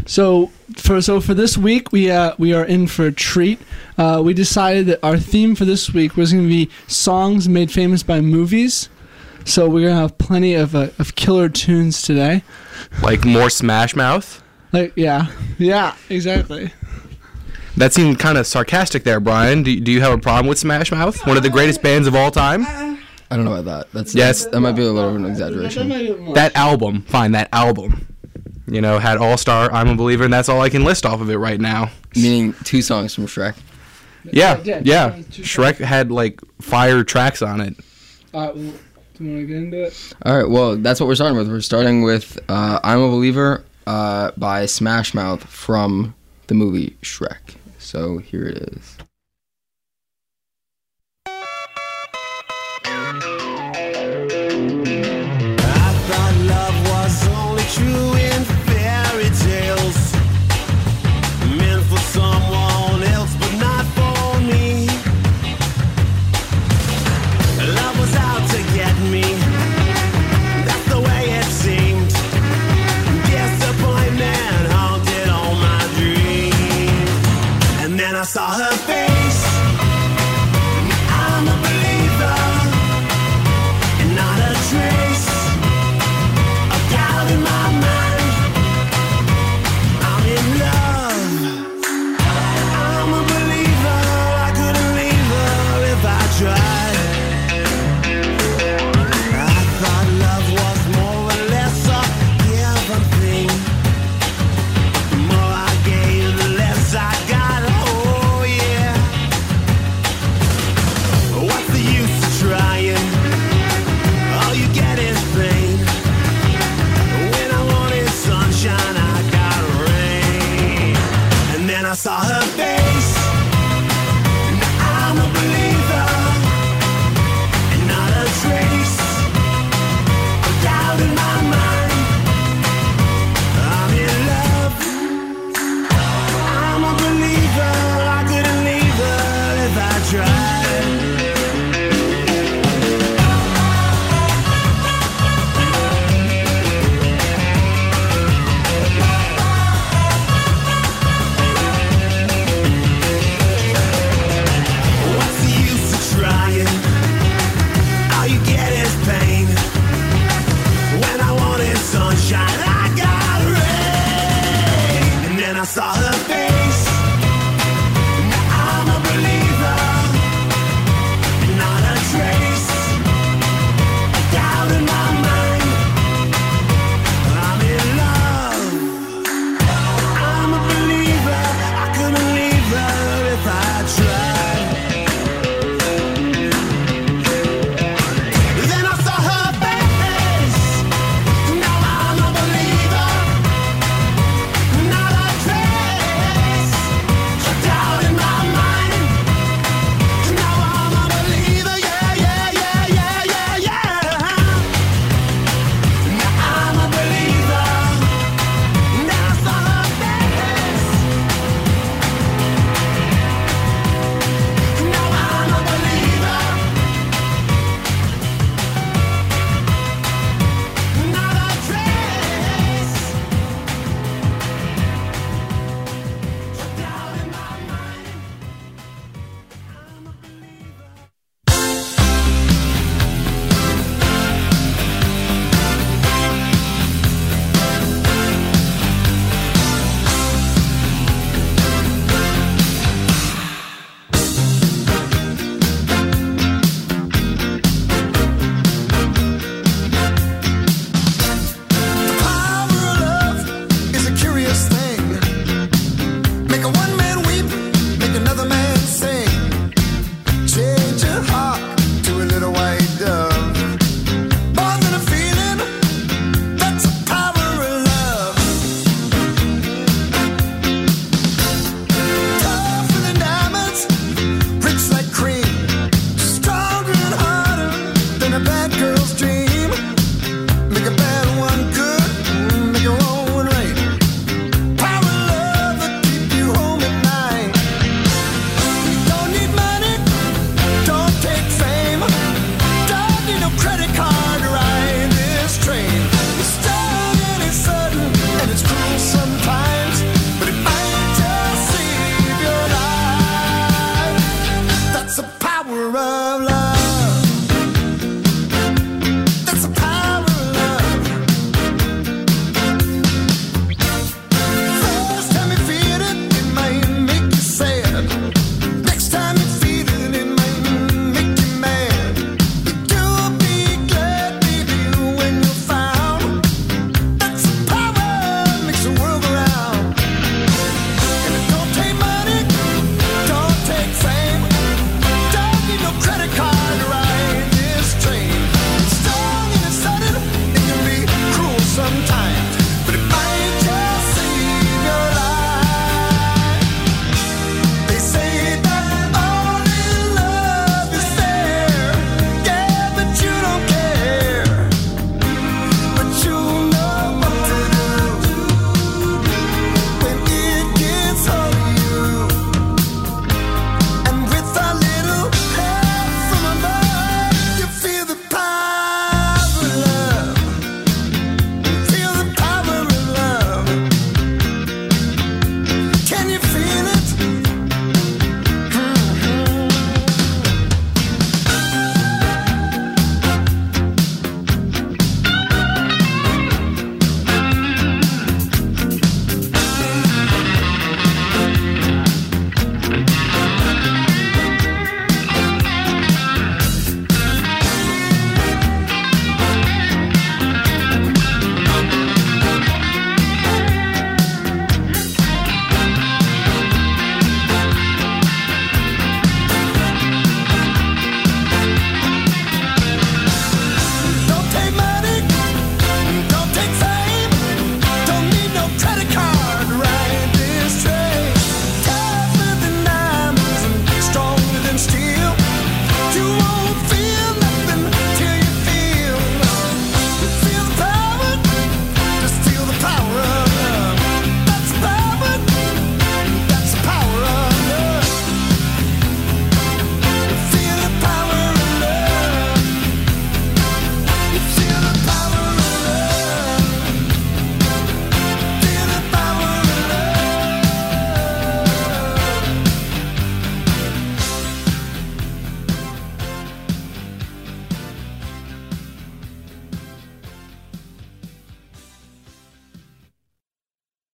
So for this week, we are in for a treat. We decided that our theme for this week was going to be songs made famous by movies. So we're going to have plenty of killer tunes today. Like more Smash Mouth? Yeah, exactly. That seemed kind of sarcastic there, Brian. Do you have a problem with Smash Mouth? One of the greatest bands of all time? I don't know about that. That might be a little of an exaggeration. That album, had All Star, I'm a Believer, and that's all I can list off of it right now. Meaning 2 songs from Shrek. Yeah. Shrek had fire tracks on it. Do you want to get into it? All right, well, that's what we're starting with. We're starting with I'm a Believer by Smash Mouth from the movie Shrek. So here it is. I thought love was only true in fairy tales, meant for someone else but not for me. Love was out to get me, that's the way it seemed. Disappointment haunted all my dreams. And then I saw her face. I'm a believer, and not a trace.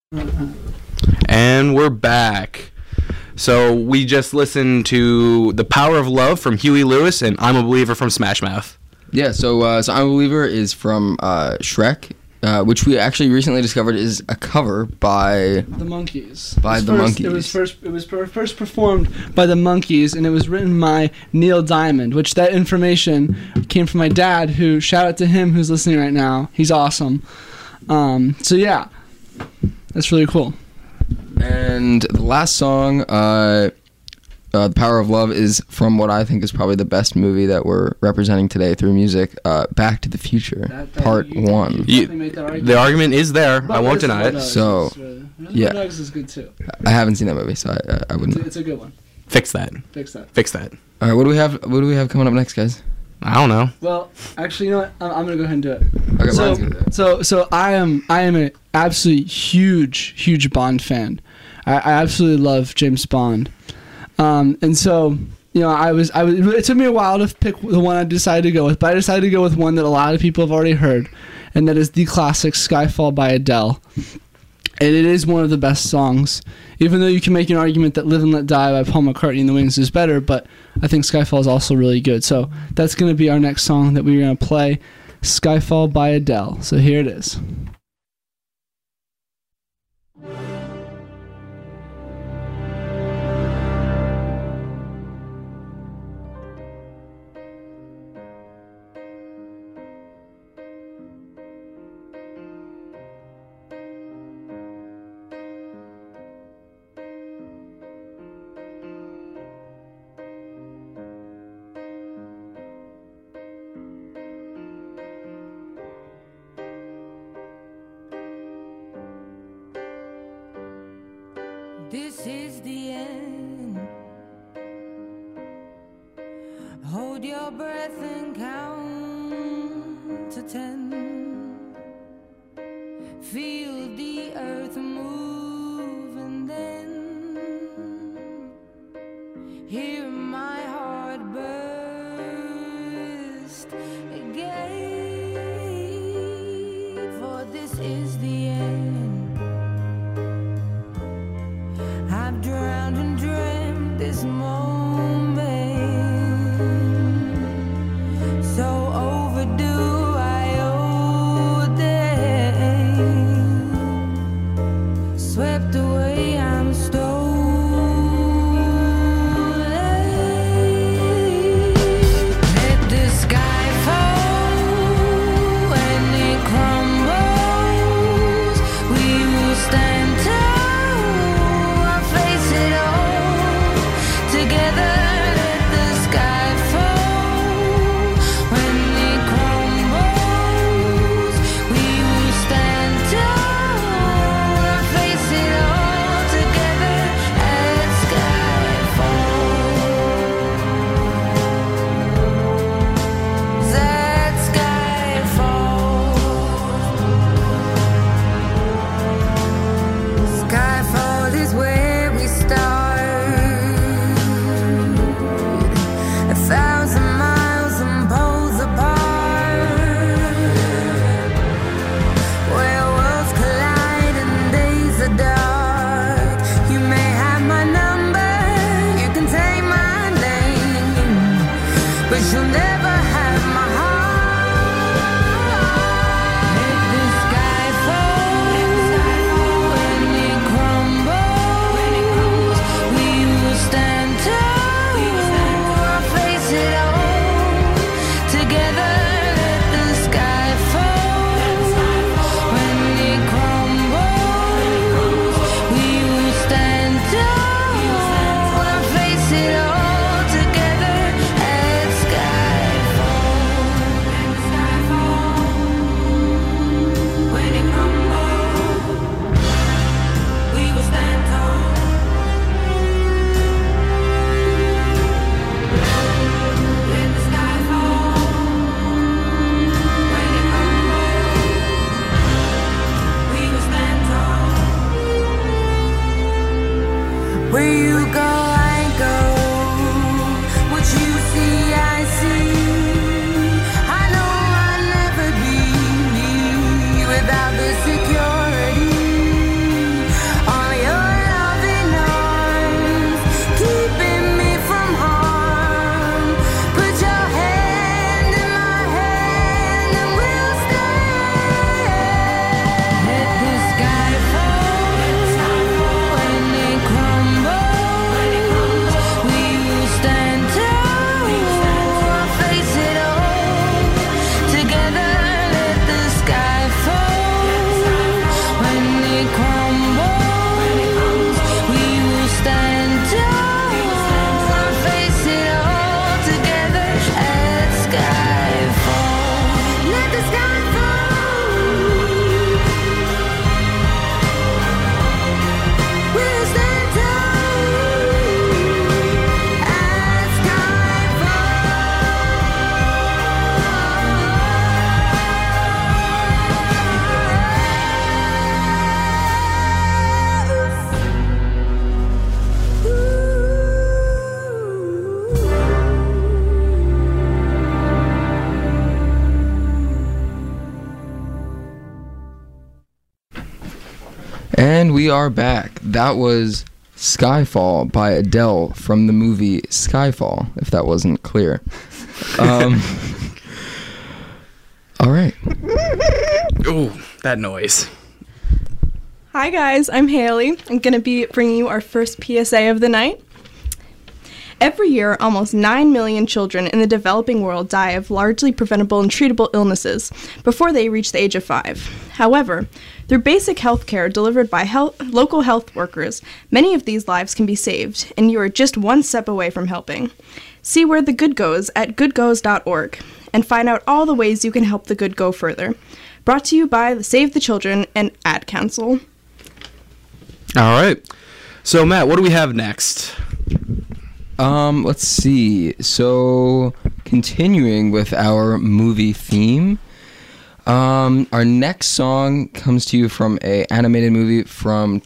And we're back. So we just listened to The Power of Love from Huey Lewis and I'm a Believer from Smash Mouth. Yeah, so I'm a Believer is from Shrek, which we actually recently discovered is a cover by The Monkees. It was first performed by the Monkees, and it was written by Neil Diamond, which that information came from my dad, who, shout out to him who's listening right now. He's awesome. So yeah, that's really cool. And the last song, The Power of Love, is from what I think is probably the best movie that we're representing today through music, Back to the Future, Part 1. The argument is there. I won't deny it. So, yeah. Dogs is good too. I haven't seen that movie, so I wouldn't know. It's a good one. Fix that. Fix that. Fix that. All right, what do we have coming up next, guys? I don't know. Well, actually, you know what? I'm gonna go ahead and do it. Okay, Brian's gonna do it. So I am an absolutely huge Bond fan. I absolutely love James Bond. And so, you know, it took me a while to pick the one I decided to go with, but I decided to go with one that a lot of people have already heard, and that is the classic Skyfall by Adele. And it is one of the best songs, even though you can make an argument that Live and Let Die by Paul McCartney and the Wings is better, but I think Skyfall is also really good. So that's going to be our next song that we're going to play, Skyfall by Adele. So here it is. This is the end. Hold your breath and count to 10. Feel the earth move and then hear my heart burst again. For this is the end. I've drowned and dreamt this moment, so overdue I owe them. Swept away, I'm stolen. Let the sky fall when it crumbles. We will stand tall. And we are back. That was Skyfall by Adele from the movie Skyfall, if that wasn't clear. All right. Ooh, that noise. Hi guys, I'm Haley. I'm going to be bringing you our first PSA of the night. Every year, almost 9 million children in the developing world die of largely preventable and treatable illnesses before they reach the age of 5. However, through basic health care delivered by local health workers, many of these lives can be saved, and you are just one step away from helping. See where the good goes at goodgoes.org and find out all the ways you can help the good go further. Brought to you by the Save the Children and Ad Council. All right. So, Matt, what do we have next? Let's see. So, continuing with our movie theme, our next song comes to you from a animated movie from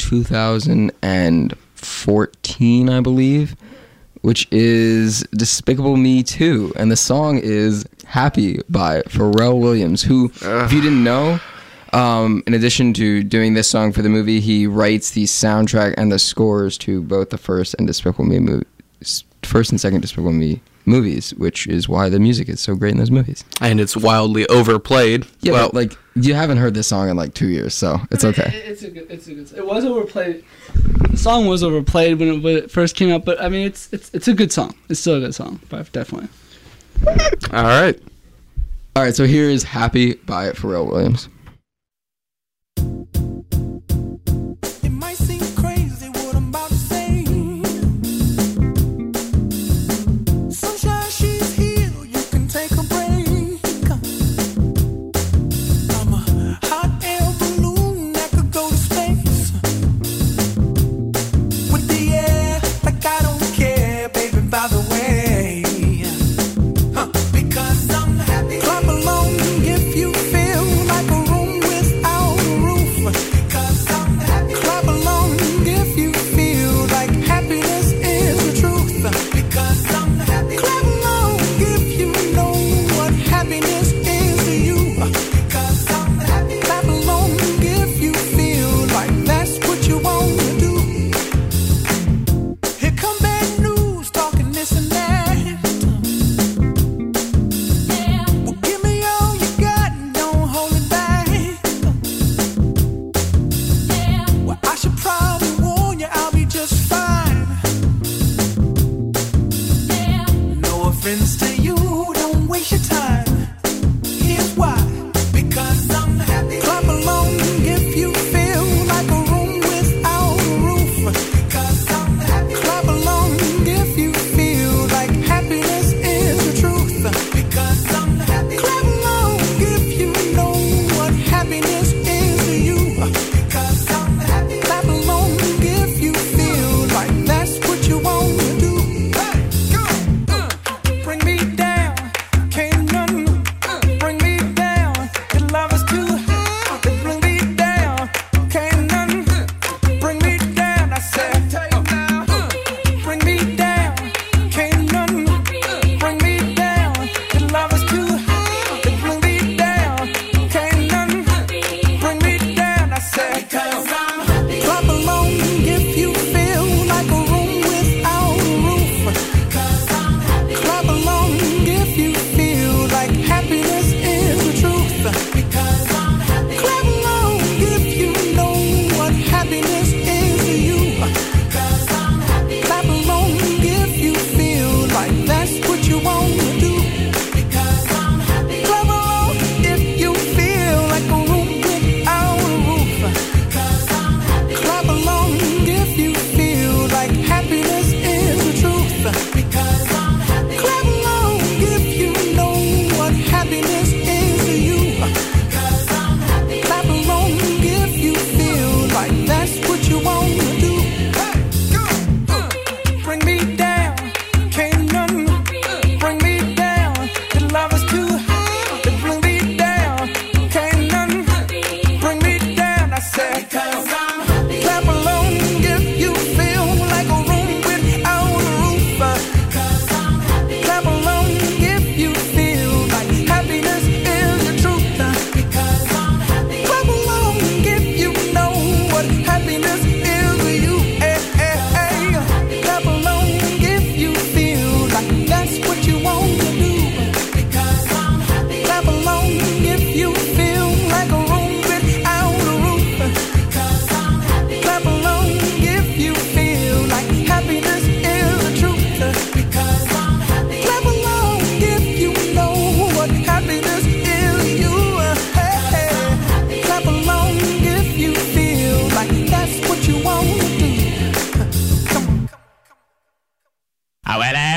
2014, I believe, which is Despicable Me 2, and the song is Happy by Pharrell Williams, who, if you didn't know, in addition to doing this song for the movie, he writes the soundtrack and the scores to both the first and second Despicable Me movies, which is why the music is so great in those movies. And it's wildly overplayed. Yeah, well, but like you haven't heard this song in like 2 years, so it's okay. It's a good. It was overplayed. The song was overplayed when it first came out, but I mean, it's a good song. It's still a good song, but definitely. all right. All right, so here is Happy by Pharrell Williams. It might seem crazy what I'm about to say. Sunshine, she's here, you can take a break. I'm a hot air balloon that could go to space. With the air, like I don't care, baby, by the way. Because I'm happy. Clap along if you feel like a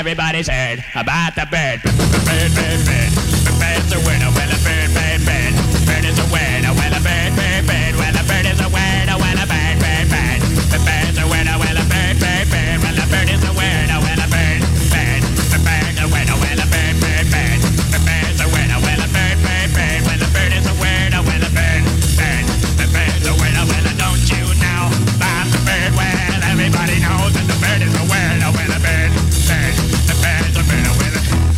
everybody's heard about the bird. Bird, bird, bird. The bird's a winner, well, a bird, bird, bird. Bird is a winner, well, a bird, bird, bird. Well, a bird is a winner, well, a bird, bird, bird. The bird's a winner, well, a bird, bird, bird. Well, a bird is a winner, well, a bird, bird. The bird's a winner, well, a bird, bird, bird. The bird's a winner, well, a bird, bird, bird. Well, the bird is a winner, well, a bird, bird. The bird's a winner, well, don't you know about the bird? Well, everybody knows that the bird is a winner, well, a bird, bird. The bird's a winner, well,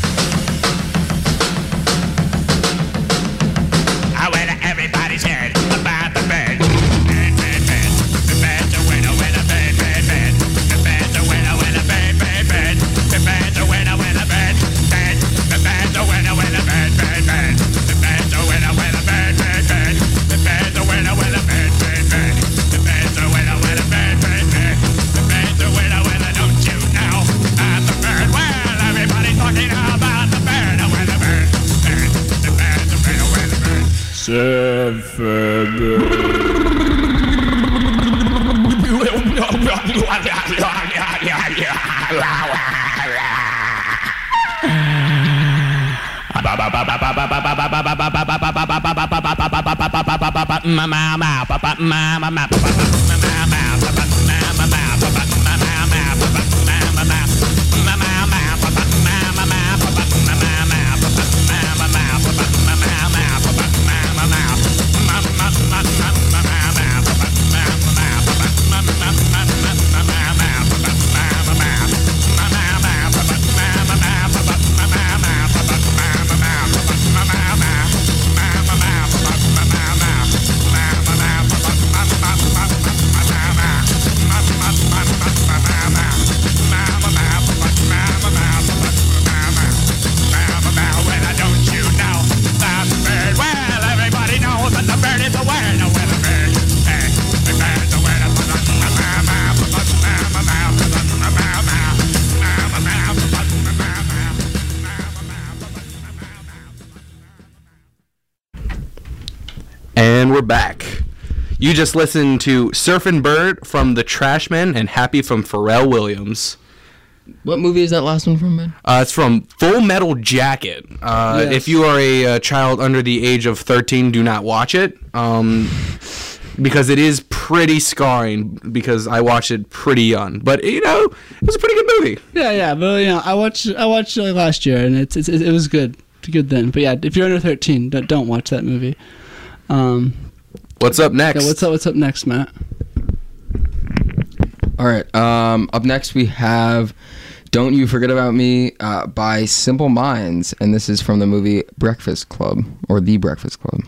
everybody's heard about the bird. Bird, bird, bird. The bird's a winner, well, a bird, bird, bird. The bird's a winner, well, a bird, bird, bird. The bird's a winner, well, a bird, bird. The bird's a winner, well, a bird, bird, bird. The bird's a winner, well, a bird, bird, bird. The bird's a winner, well, a bird, bird, bird. The bird's a winner, well, a bird, bird, bird. The bird's a winner, well, don't you know about the bird? Well, everybody's talking about the bird, well, the bird, bird. The bird's a winner, well, a bird. And we're back. You just listened to Surfin' Bird from The Trashmen and Happy from Pharrell Williams. What movie is that last one from, man? It's from Full Metal Jacket. Yes. If you are a child under the age of 13, do not watch it. Because it is pretty scarring, because I watched it pretty young. But, you know, it was a pretty good movie. Yeah, but you know, I watched it like last year, and it was good. It's good then. But yeah, if you're under 13, don't watch that movie. What's up next? Yeah, what's up next, Matt? All right. Up next we have "Don't You Forget About Me" by Simple Minds, and this is from the movie Breakfast Club, or The Breakfast Club.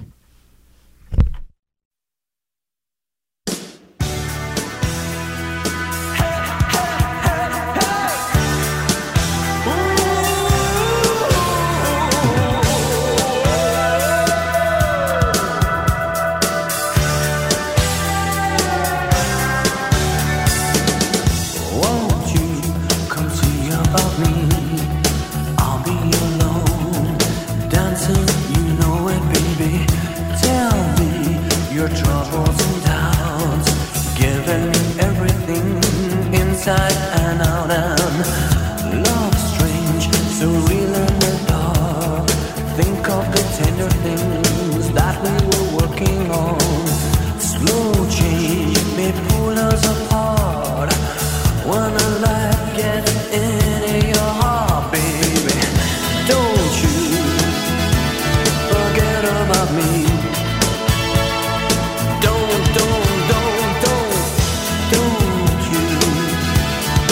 Won't you come see about me? I'll be alone, dancing, you know it, baby. Tell me your troubles and doubts, giving me everything inside and out. And love strange, so real in the dark. Think of the tender things that we were working on. Slow change may pull us apart. When a light gets into your heart, baby, don't you forget about me. Don't you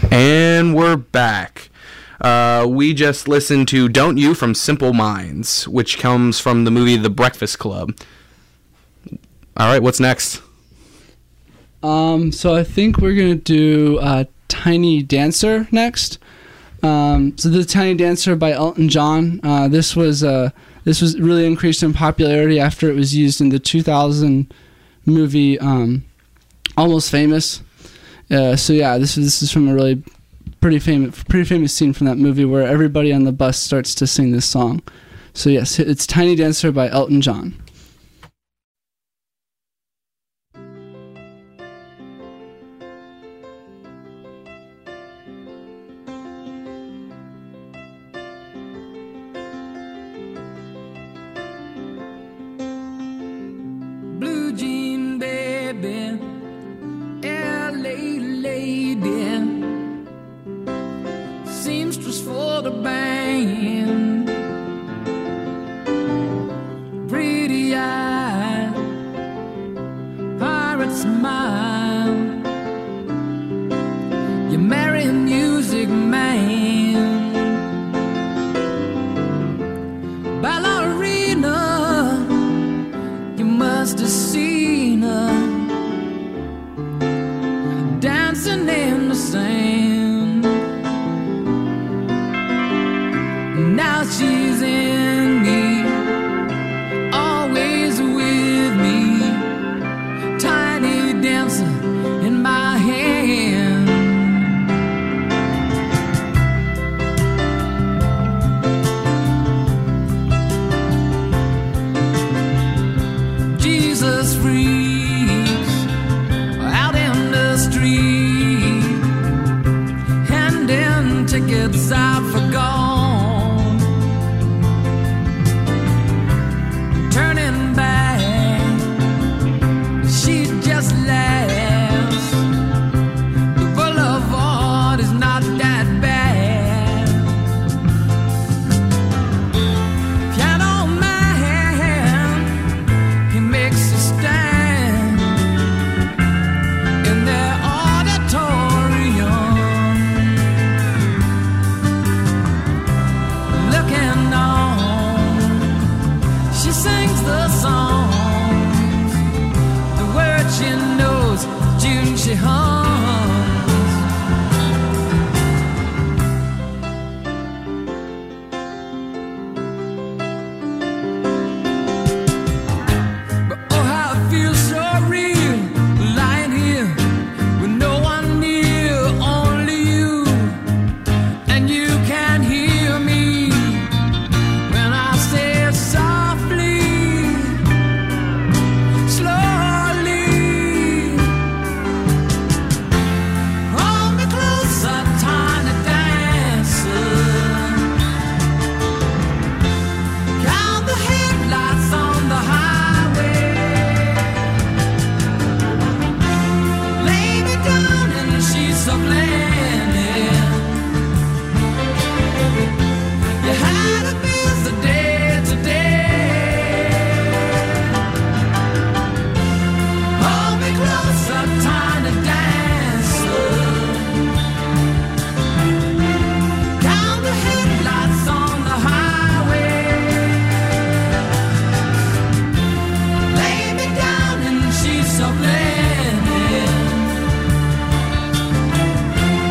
And we're back. We just listened to Don't You from Simple Minds, which comes from the movie The Breakfast Club. All right, what's next? So I think we're going to do Tiny Dancer next. So the Tiny Dancer by Elton John. This was really increased in popularity after it was used in the 2000 movie Almost Famous. So yeah, this is from a really pretty famous scene from that movie where everybody on the bus starts to sing this song. So yes, it's Tiny Dancer by Elton John. Blue jean baby, LA lady, seamstress for the band, pretty eye, pirate smile, you marry a music man, ballerina, you must have seen her dancing in the sand. Now she's in me, always with me, tiny dancer in my hand. Jesus freaks out in the street, handing tickets out for gone, turning back, she just laughs. The boulevard is not that bad. Piano man, he makes a stand in their auditorium, looking on. She sings the songs, the words she knows, June she hums. But oh, how it feels so real, lying here with no one near, only you, and you can hear me when I say it softly, slowly. Hold me closer, tiny dancer. Count the headlights on the highway. Lay me down in the sheets of linen. You had a busy day today. Hold me closer, tiny dancer. Count the headlights on the highway. Lay me down in the sheets of linen.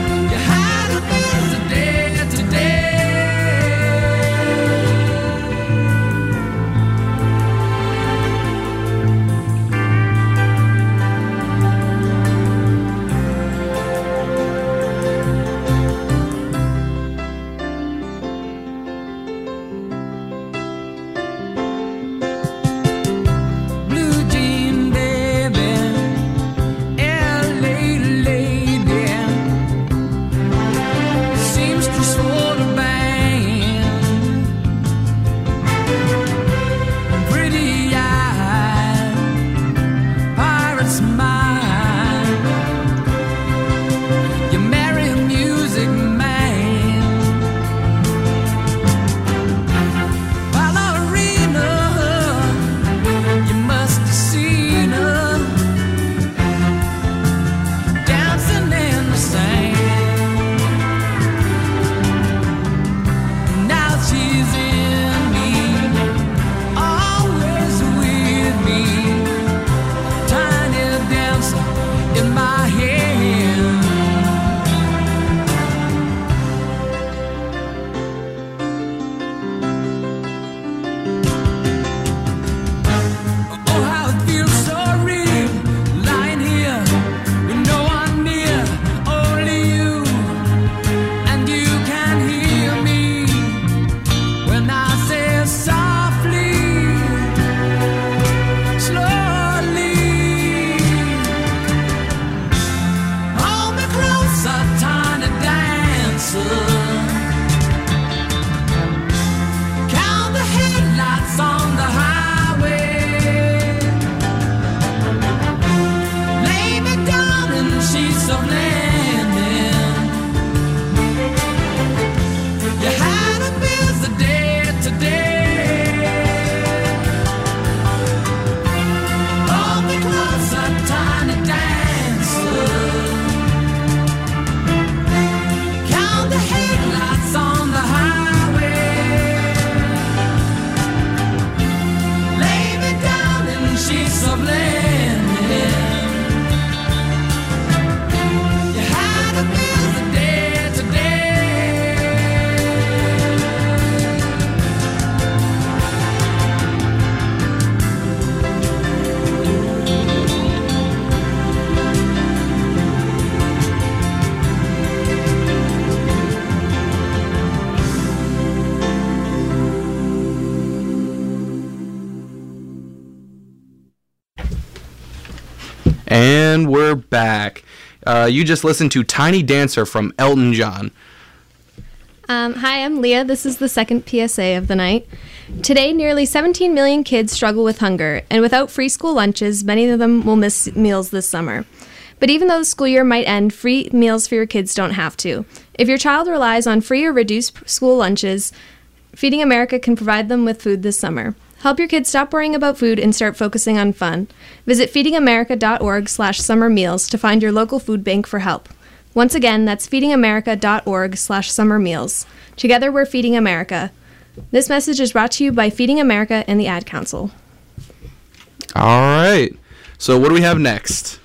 we're back. You just listened to Tiny Dancer from Elton John. Hi, I'm Leah. This is the second PSA of the night. Today, nearly 17 million kids struggle with hunger, and without free school lunches, many of them will miss meals this summer. But even though the school year might end, free meals for your kids don't have to. If your child relies on free or reduced school lunches, Feeding America can provide them with food this summer. Help your kids stop worrying about food and start focusing on fun. Visit feedingamerica.org/summer meals to find your local food bank for help. Once again, that's feedingamerica.org/summer meals. Together, we're Feeding America. This message is brought to you by Feeding America and the Ad Council. All right. So what do we have next?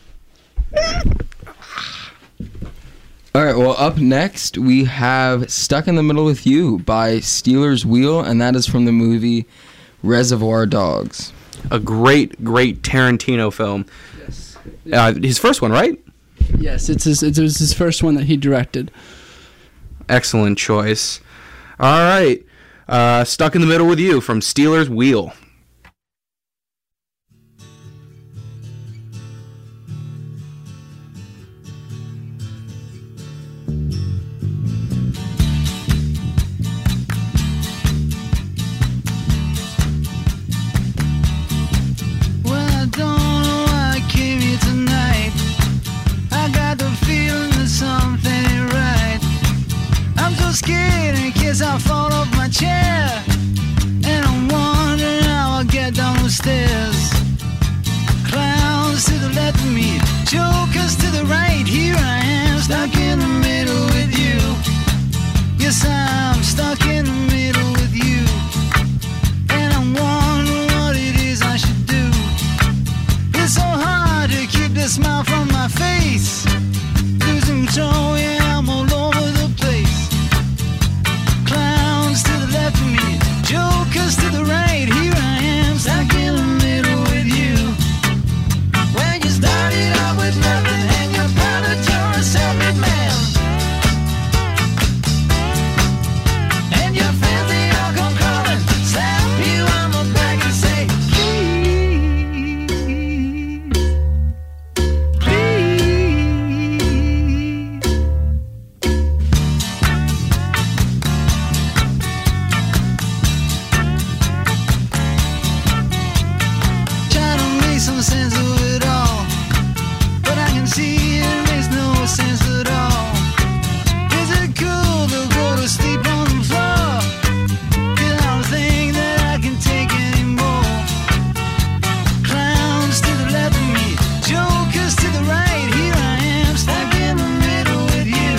All right, well, up next, we have Stuck in the Middle with You by Steelers Wheel, and that is from the movie Reservoir Dogs. A great Tarantino film. Yes. His first one, right? Yes, it was his first one that he directed. Excellent choice. All right. Stuck in the Middle with You from Steelers Wheel. Scared in case I fall off my chair, and I'm wondering how I'll get down the stairs. Clowns to the left of me, jokers to the right. Here I am, stuck in the middle with you. Yes, I'm stuck in the middle with you, and I'm wondering what it is I should do. It's so hard to keep the smile from my face. Losing control, yeah, I'm all over the place. Clowns to the left of me, jokers to the right. Here I am, stuck in the middle with you. When you started out with nothing and you're proud that you're a self-made man, and your friends they all come crawling, slap you on the back and say, please, please. Try to make some sense of it all, but I can see it makes no sense at all. Is it cool to go to sleep on the floor? 'Cause I don't think that I can take anymore. Clowns to the left of me, jokers to the right. Here I am, stuck in the middle with you.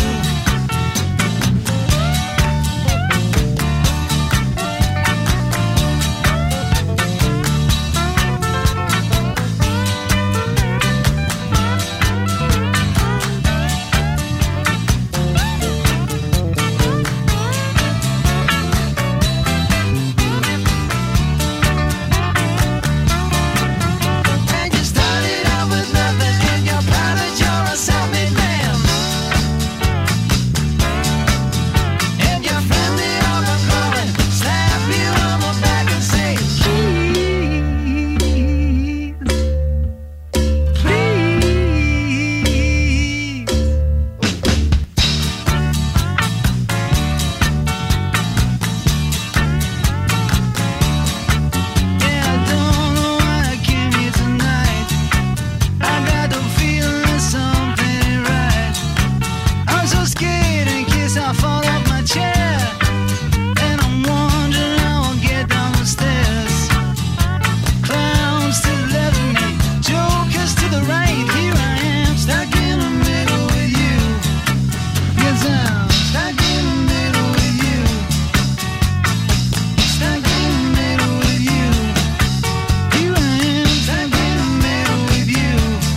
And you started out with nothing and you're proud that you're a self-made man, and your friends they all come crawling, slap you on the back and say, please, please. Yeah, I don't know why I came here tonight. I got the feeling that something ain't right. I'm so scared in case I fall off my chair, and I'm wondering how I'll get down the stairs. Clowns to the left of me, jokers to the right. Here I am, stuck in the middle with you. Yes, I'm stuck in the middle with you. Stuck in the middle with you. Here I am, stuck in the middle with you.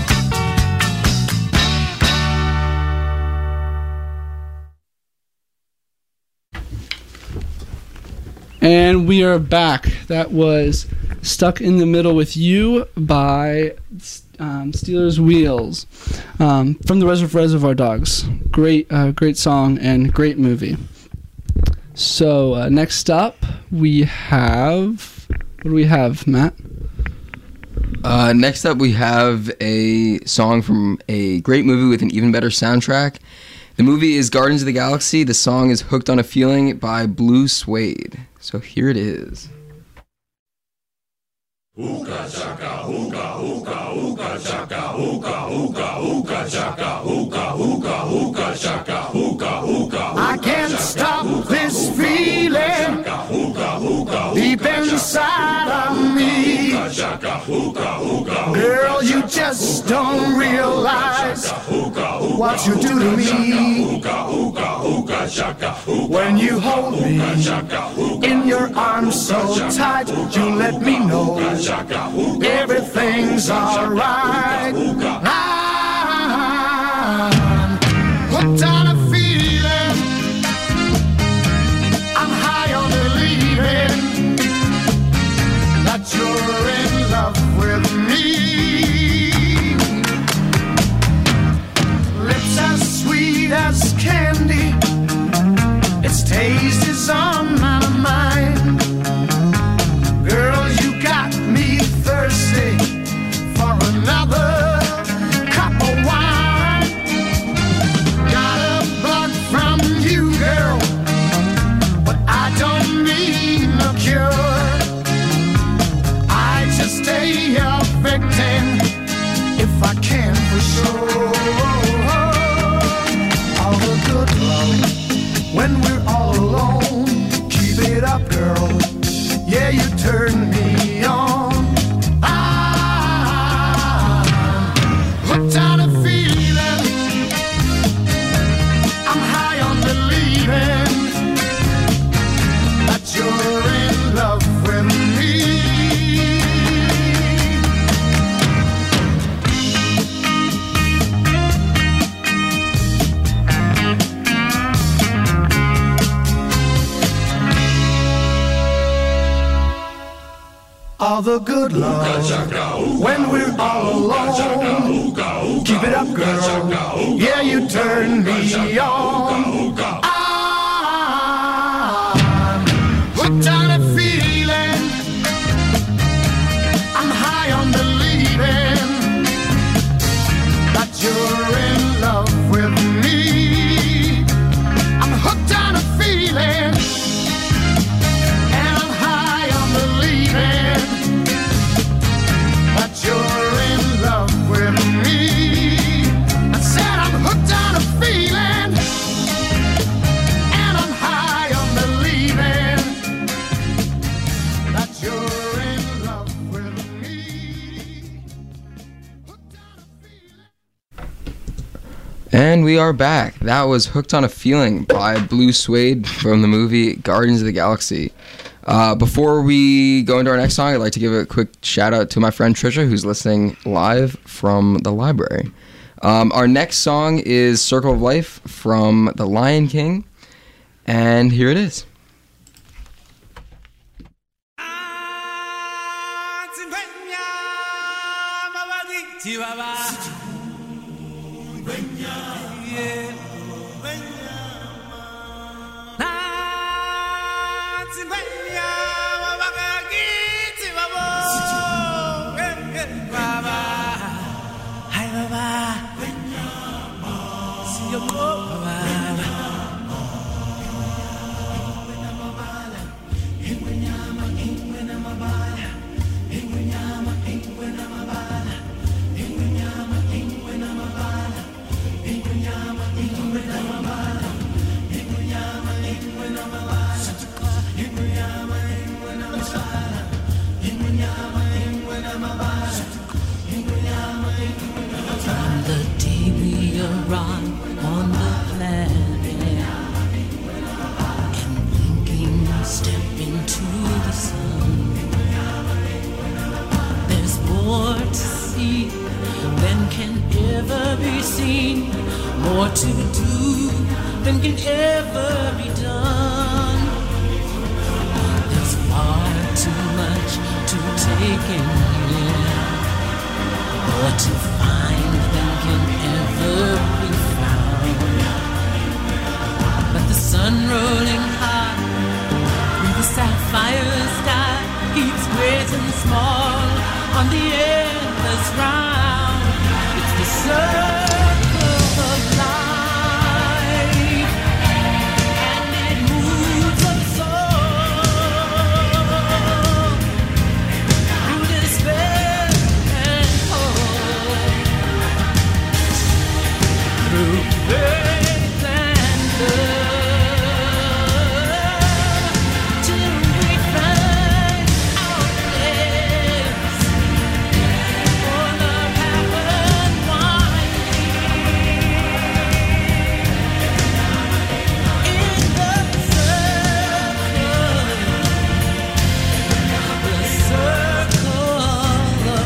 And we are back. That was Stuck in the Middle with You by Steelers Wheels from the Reservoir Dogs. Great song and great movie. So next up we have, what do we have, Matt? Next up, we have a song from a great movie with an even better soundtrack. The movie is Guardians of the Galaxy. The song is Hooked on a Feeling by Blue Suede. So here it is. Hookah chaka, hookah, hookah, hookah chaka, hookah, hookah, hookah chaka, hookah, hookah, hookah chaka, hookah, hookah. I can't stop this feeling deep inside of me. Girl, you just don't realize what you do to me. When you hold me in your arms so tight, you let me know everything's alright. I'm hooked on a feeling. I'm high on believing that you're in love with me. Lips as sweet as candy, its taste is on my mind. Girl, you got me thirsty for another cup of wine. Got a bug from you, girl, but I don't need no cure. I just stay a victim if I can for sure. All the good love when we're all alone. Keep it up, girl. Yeah, you turn me on. I'm hooked on a feeling. I'm high on believing that you're in love with me. All the good love when we're all alone. Keep it up, girl. Yeah, you turn me on. I'm hooked on a feeling. I'm high on believing that you're in love with me. I'm hooked on a feeling. You're in love with me. I said I'm hooked on a feeling, and I'm high on believing that you're in love with me. And we are back. That was Hooked on a Feeling by Blue Suede from the movie Guardians of the Galaxy. Before we go into our next song, I'd like to give a quick shout out to my friend Trisha, who's listening live from the library. Our next song is Circle of Life from The Lion King, and here it is. More to do than can ever be done. There's far too much to take in here, more to find than can ever be found. But the sun rolling high through the sapphire sky keeps great and small on the air. round. It's the circle of life, and it moves us all through despair and hope, through faith and love, till we find our place for the path unwinding in the circle of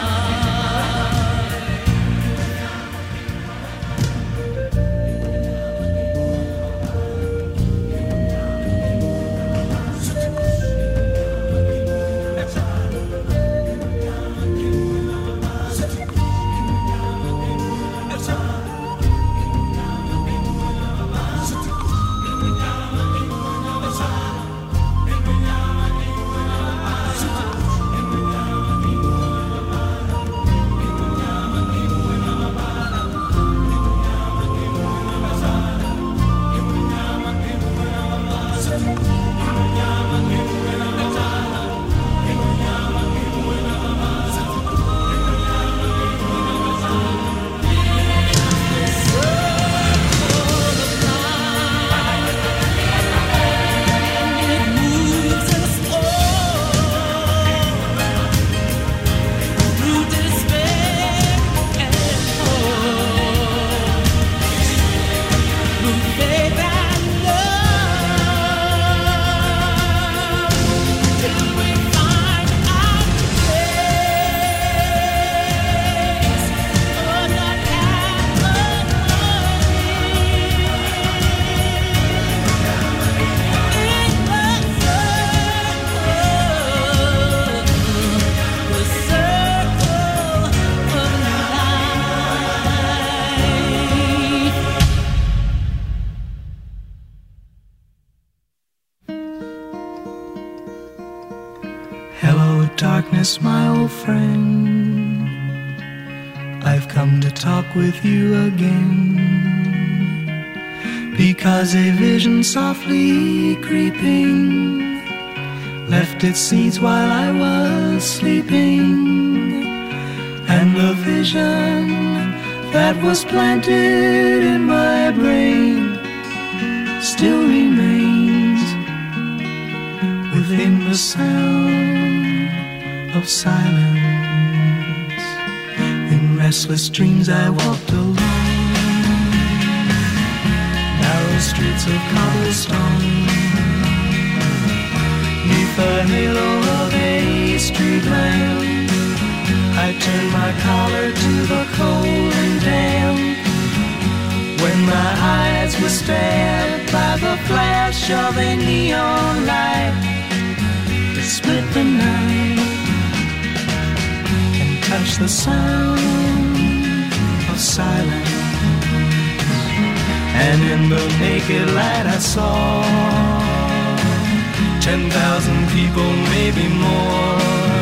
Hello, darkness, my old friend. I've come to talk with you again, because a vision softly creeping left its seeds while I was sleeping, and the vision that was planted in my brain still remains within the sound of silence. In restless dreams I walked along narrow streets of cobblestone, neath the halo of a street lamp. I turned my collar to the cold and damp, when my eyes were stabbed by the flash of a neon light that split the night and touched the sound of silence. And in the naked light I saw 10,000 people, maybe more,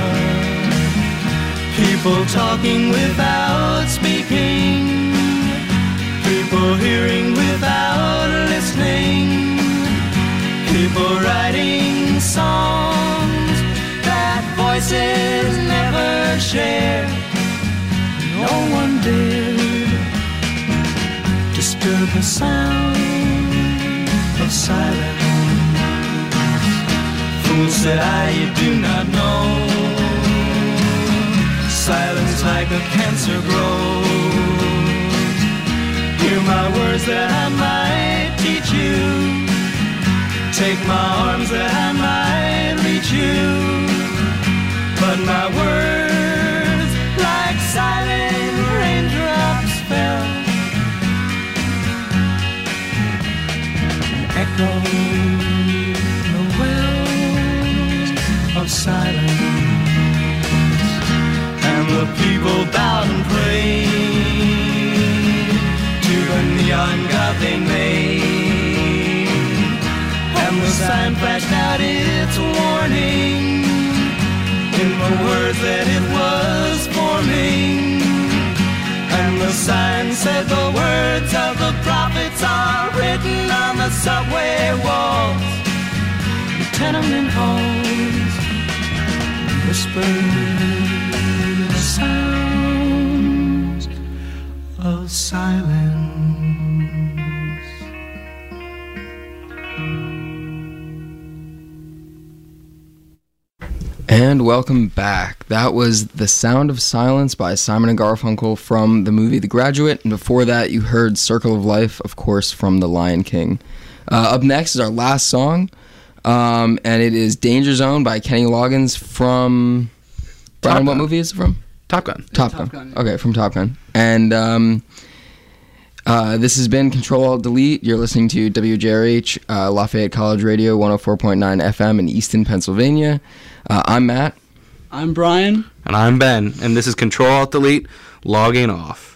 people talking without speaking, people hearing without listening, people writing songs that voices never shared. No one dared disturb the sound of silence. Fool, said I, you do not know, silence like a cancer grows. Hear my words that I might teach you, take my arms that I might reach you, but my words like silent raindrops fell and echoed the wells of silence. And the people bowed and prayed to the neon god they made, and the sign flashed out its warning in the words that it was forming. sign said the words of the prophets are written on the subway walls, the tenement halls, whispering the sounds of silence. And welcome back. That was The Sound of Silence by Simon and Garfunkel from the movie The Graduate. And before that, you heard Circle of Life, of course, from The Lion King. Up next is our last song, and it is Danger Zone by Kenny Loggins from... Brian, what movie is it from? Top Gun. Top Gun. Okay, from Top Gun. And this has been Control-Alt-Delete. You're listening to WJRH, Lafayette College Radio, 104.9 FM in Easton, Pennsylvania. I'm Matt. I'm Brian. And I'm Ben. And this is Control-Alt-Delete, logging off.